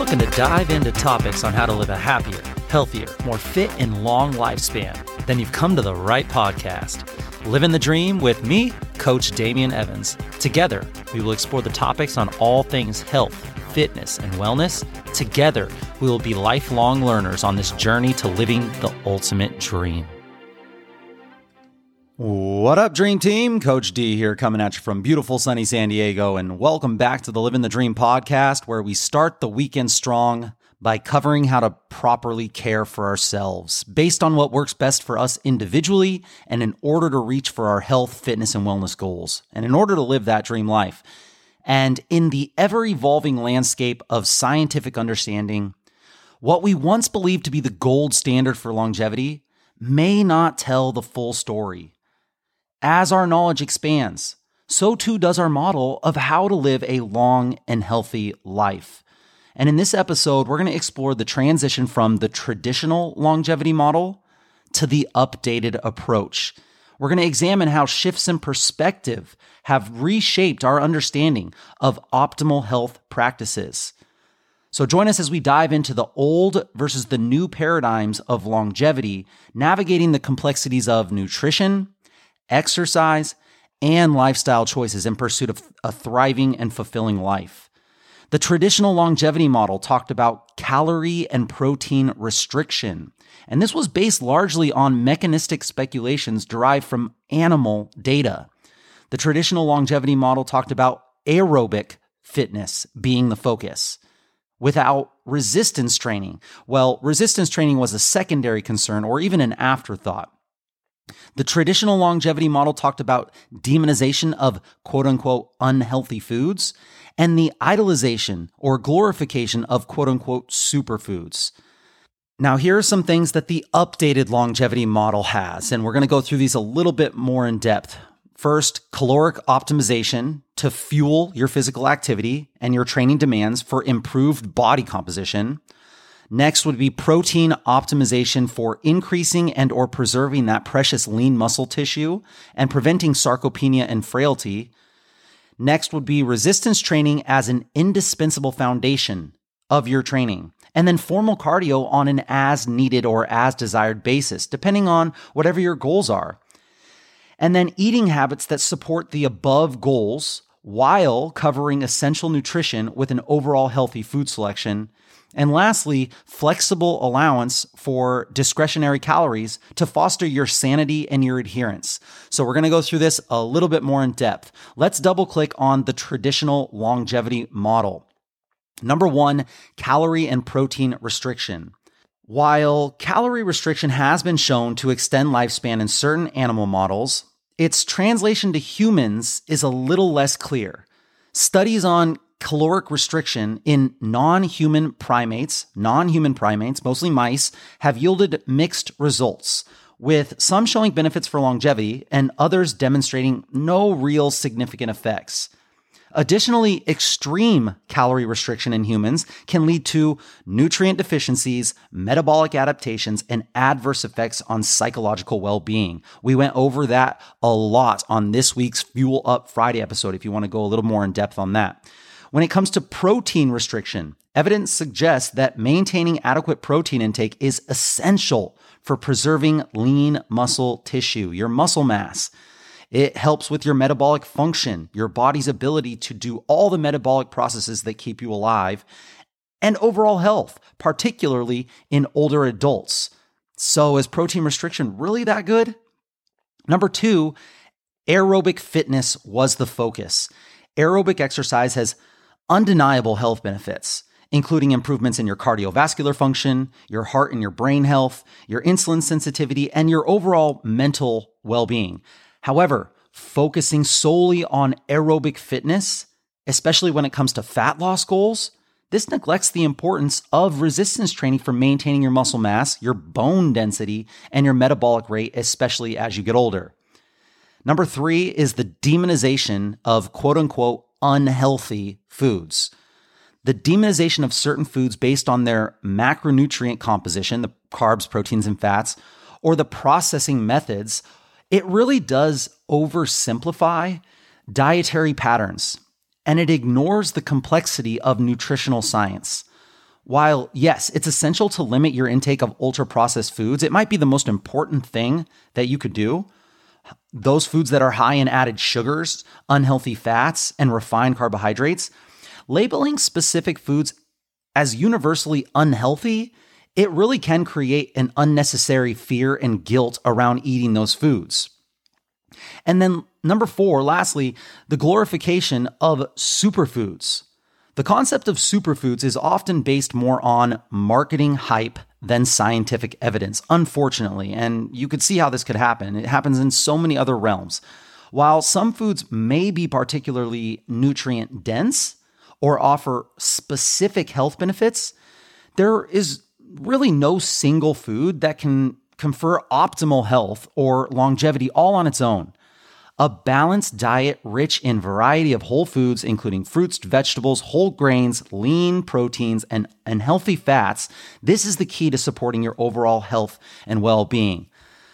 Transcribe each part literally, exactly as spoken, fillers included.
looking to dive into topics on how to live a happier, healthier, more fit, and long lifespan, then you've come to the right podcast. Living the Dream with me, Coach Damian Evans. Together, we will explore the topics on all things health, fitness, and wellness. Together, we will be lifelong learners on this journey to living the ultimate dream. What up, Dream Team? Coach D here, coming at you from beautiful sunny San Diego, and welcome back to the Living the Dream podcast, where we start the weekend strong by covering how to properly care for ourselves based on what works best for us individually and in order to reach for our health, fitness, and wellness goals, and in order to live that dream life. And in the ever-evolving landscape of scientific understanding, what we once believed to be the gold standard for longevity may not tell the full story. As our knowledge expands, so too does our model of how to live a long and healthy life. And in this episode, we're going to explore the transition from the traditional longevity model to the updated approach. We're going to examine how shifts in perspective have reshaped our understanding of optimal health practices. So join us as we dive into the old versus the new paradigms of longevity, navigating the complexities of nutrition, exercise, and lifestyle choices in pursuit of a thriving and fulfilling life. The traditional longevity model talked about calorie and protein restriction, and this was based largely on mechanistic speculations derived from animal data. The traditional longevity model talked about aerobic fitness being the focus, without resistance training. Well, resistance training was a secondary concern or even an afterthought. The traditional longevity model talked about demonization of quote-unquote unhealthy foods and the idolization or glorification of quote-unquote superfoods. Now, here are some things that the updated longevity model has, and we're going to go through these a little bit more in depth. First, caloric optimization to fuel your physical activity and your training demands for improved body composition. Next would be protein optimization for increasing and or preserving that precious lean muscle tissue and preventing sarcopenia and frailty. Next would be resistance training as an indispensable foundation of your training. And then formal cardio on an as needed or as desired basis, depending on whatever your goals are. And then eating habits that support the above goals while covering essential nutrition with an overall healthy food selection. And lastly, flexible allowance for discretionary calories to foster your sanity and your adherence. So we're going to go through this a little bit more in depth. Let's double click on the traditional longevity model. Number one, calorie and protein restriction. While calorie restriction has been shown to extend lifespan in certain animal models, its translation to humans is a little less clear. Studies on caloric restriction in non-human primates, non-human primates, mostly mice, have yielded mixed results, with some showing benefits for longevity and others demonstrating no real significant effects. Additionally, extreme calorie restriction in humans can lead to nutrient deficiencies, metabolic adaptations, and adverse effects on psychological well-being. We went over that a lot on this week's Fuel Up Friday episode if you want to go a little more in depth on that. When it comes to protein restriction, evidence suggests that maintaining adequate protein intake is essential for preserving lean muscle tissue, your muscle mass. It helps with your metabolic function, your body's ability to do all the metabolic processes that keep you alive, and overall health, particularly in older adults. So is protein restriction really that good? Number two, aerobic fitness was the focus. Aerobic exercise has undeniable health benefits, including improvements in your cardiovascular function, your heart and your brain health, your insulin sensitivity, and your overall mental well-being. However, focusing solely on aerobic fitness, especially when it comes to fat loss goals, this neglects the importance of resistance training for maintaining your muscle mass, your bone density, and your metabolic rate, especially as you get older. Number three is the demonization of quote-unquote unhealthy foods. The demonization of certain foods based on their macronutrient composition, the carbs, proteins, and fats, or the processing methods, it really does oversimplify dietary patterns, and it ignores the complexity of nutritional science. While, yes, it's essential to limit your intake of ultra-processed foods, it might be the most important thing that you could do. Those foods that are high in added sugars, unhealthy fats, and refined carbohydrates, labeling specific foods as universally unhealthy, it really can create an unnecessary fear and guilt around eating those foods. And then number four, lastly, the glorification of superfoods. The concept of superfoods is often based more on marketing hype than scientific evidence, unfortunately, and you could see how this could happen. It happens in so many other realms. While some foods may be particularly nutrient dense or offer specific health benefits, there is really no single food that can confer optimal health or longevity all on its own. A balanced diet rich in variety of whole foods, including fruits, vegetables, whole grains, lean proteins, and, and healthy fats, this is the key to supporting your overall health and well-being.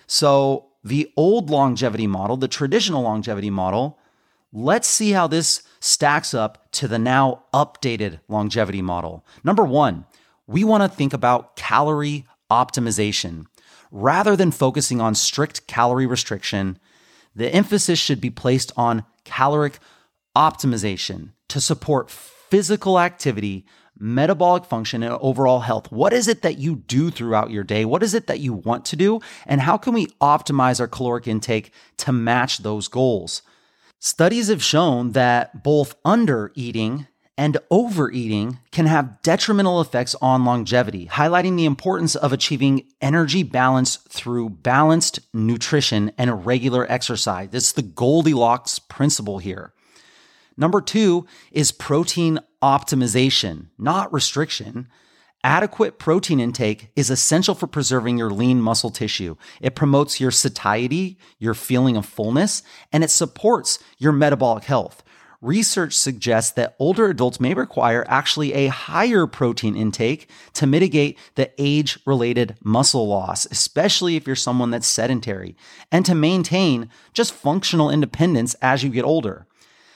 So the old longevity model, the traditional longevity model, let's see how this stacks up to the now updated longevity model. Number one, we want to think about calorie optimization. Rather than focusing on strict calorie restriction, the emphasis should be placed on caloric optimization to support physical activity, metabolic function, and overall health. What is it that you do throughout your day? What is it that you want to do? And how can we optimize our caloric intake to match those goals? Studies have shown that both under-eating and overeating can have detrimental effects on longevity, highlighting the importance of achieving energy balance through balanced nutrition and regular exercise. It's the Goldilocks principle here. Number two is protein optimization, not restriction. Adequate protein intake is essential for preserving your lean muscle tissue. It promotes your satiety, your feeling of fullness, and it supports your metabolic health. Research suggests that older adults may require actually a higher protein intake to mitigate the age-related muscle loss, especially if you're someone that's sedentary, and to maintain just functional independence as you get older.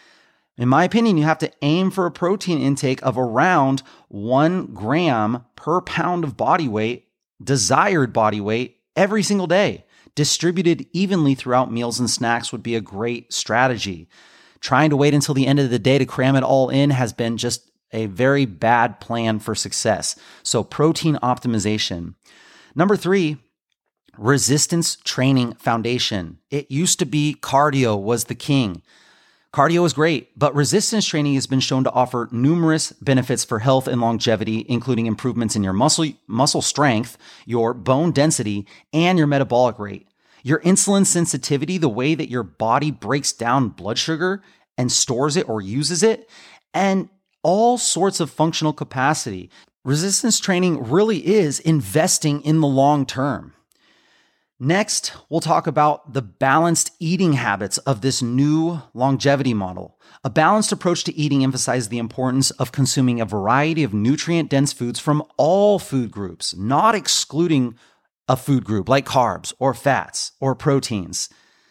In my opinion, you have to aim for a protein intake of around one gram per pound of body weight, desired body weight, every single day. Distributed evenly throughout meals and snacks would be a great strategy. Trying to wait until the end of the day to cram it all in has been just a very bad plan for success. So protein optimization. Number three, resistance training foundation. It used to be cardio was the king. Cardio is great, but resistance training has been shown to offer numerous benefits for health and longevity, including improvements in your muscle, muscle strength, your bone density, and your metabolic rate. Your insulin sensitivity, the way that your body breaks down blood sugar and stores it or uses it, and all sorts of functional capacity. Resistance training really is investing in the long term. Next, we'll talk about the balanced eating habits of this new longevity model. A balanced approach to eating emphasizes the importance of consuming a variety of nutrient-dense foods from all food groups, not excluding a food group like carbs or fats or proteins.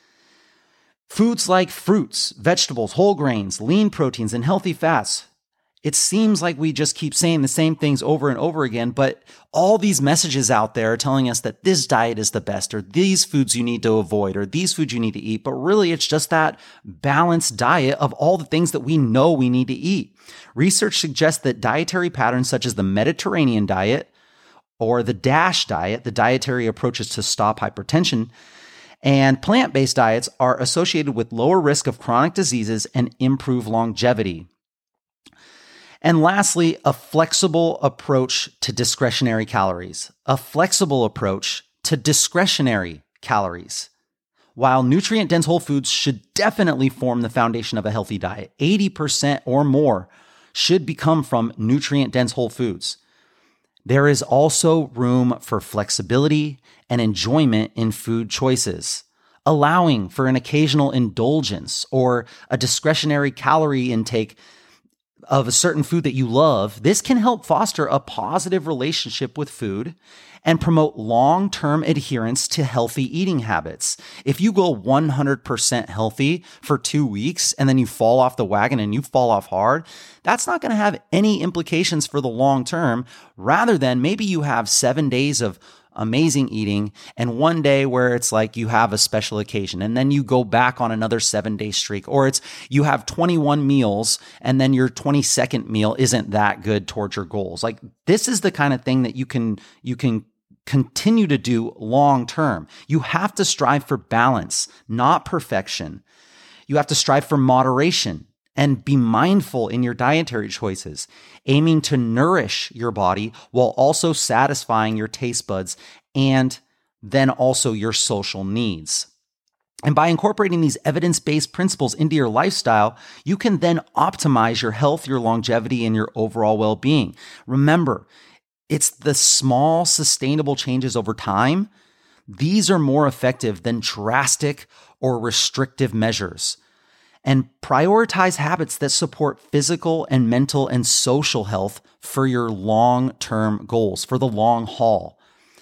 Foods like fruits, vegetables, whole grains, lean proteins, and healthy fats. It seems like we just keep saying the same things over and over again, but all these messages out there are telling us that this diet is the best, or these foods you need to avoid, or these foods you need to eat. But really, it's just that balanced diet of all the things that we know we need to eat. Research suggests that dietary patterns such as the Mediterranean diet, or the DASH diet, the dietary approaches to stop hypertension, and plant-based diets are associated with lower risk of chronic diseases and improve longevity. And lastly, a flexible approach to discretionary calories. A flexible approach to discretionary calories. While nutrient-dense whole foods should definitely form the foundation of a healthy diet, eighty percent or more should become from nutrient-dense whole foods. There is also room for flexibility and enjoyment in food choices, allowing for an occasional indulgence or a discretionary calorie intake of a certain food that you love, this can help foster a positive relationship with food and promote long-term adherence to healthy eating habits. If you go one hundred percent healthy for two weeks and then you fall off the wagon and you fall off hard, that's not going to have any implications for the long term, rather than maybe you have seven days of amazing eating and one day where it's like you have a special occasion and then you go back on another seven day streak, or it's you have twenty-one meals and then your twenty-second meal isn't that good towards your goals. Like, this is the kind of thing that you can you can continue to do long term. You have to strive for balance, not perfection. You have to strive for moderation and be mindful in your dietary choices, aiming to nourish your body while also satisfying your taste buds and then also your social needs. And by incorporating these evidence-based principles into your lifestyle, you can then optimize your health, your longevity, and your overall well-being. Remember, it's the small, sustainable changes over time. These are more effective than drastic or restrictive measures. And prioritize habits that support physical and mental and social health for your long-term goals, for the long haul.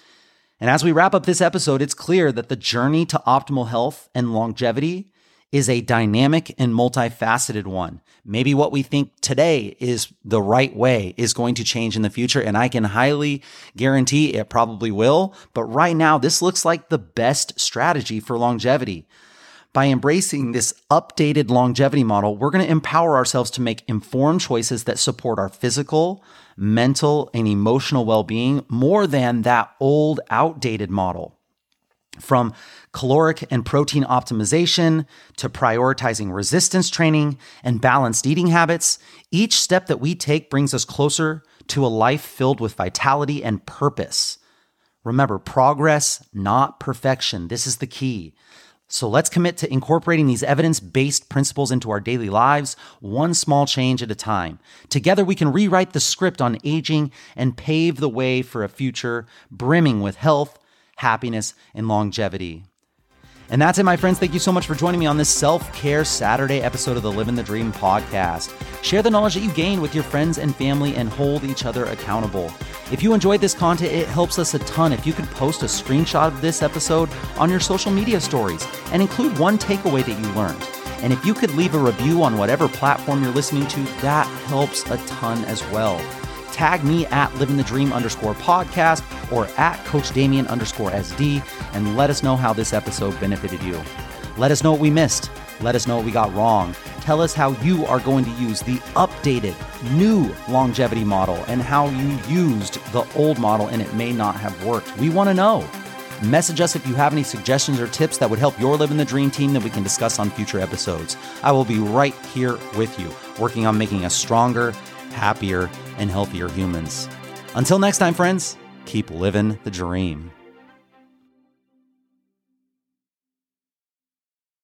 And as we wrap up this episode, it's clear that the journey to optimal health and longevity is a dynamic and multifaceted one. Maybe what we think today is the right way is going to change in the future, and I can highly guarantee it probably will. But right now, this looks like the best strategy for longevity. By embracing this updated longevity model, we're going to empower ourselves to make informed choices that support our physical, mental, and emotional well-being more than that old, outdated model. From caloric and protein optimization to prioritizing resistance training and balanced eating habits, each step that we take brings us closer to a life filled with vitality and purpose. Remember, progress, not perfection. This is the key. So let's commit to incorporating these evidence-based principles into our daily lives, one small change at a time. Together, we can rewrite the script on aging and pave the way for a future brimming with health, happiness, and longevity. And that's it, my friends. Thank you so much for joining me on this Self-Care Saturday episode of the Living the Dream podcast. Share the knowledge that you gained with your friends and family and hold each other accountable. If you enjoyed this content, it helps us a ton if you could post a screenshot of this episode on your social media stories and include one takeaway that you learned. And if you could leave a review on whatever platform you're listening to, that helps a ton as well. Tag me at Living the Dream underscore podcast or at Coach Damien underscore SD and let us know how this episode benefited you. Let us know what we missed. Let us know what we got wrong. Tell us how you are going to use the updated, new longevity model and how you used the old model and it may not have worked. We want to know. Message us if you have any suggestions or tips that would help your Living the Dream team that we can discuss on future episodes. I will be right here with you, working on making us stronger, happier, and healthier humans. Until next time, friends, keep living the dream.